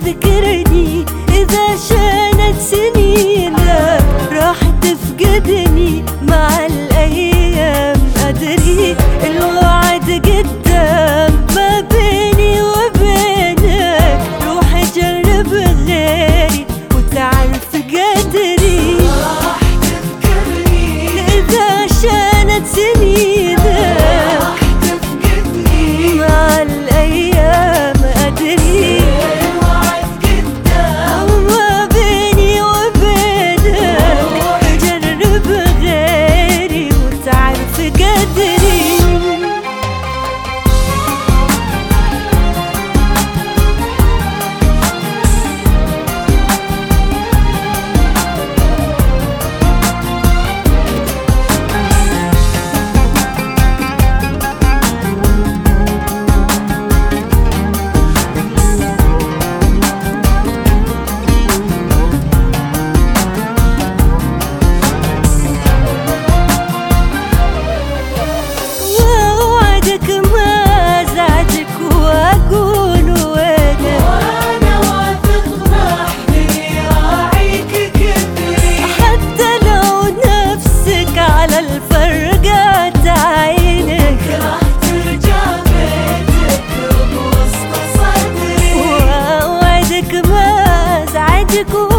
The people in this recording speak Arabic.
تفتكرني إذا شانت سنينك راح تفقدني مع الأيام. أدري الوعد قدام ما بيني وبينك، روح جرب غيري وتعرف قدري. راح تفكرني إذا شانت سنينك راح تفقدني مع الأيام. أدري الوعد قدام ما بيني وبينك، روح جرب غيري وتعرف قدري. الفرقات عينك راح ترجع بيتك بوسط صدري، وأوعدك ما أزعجك.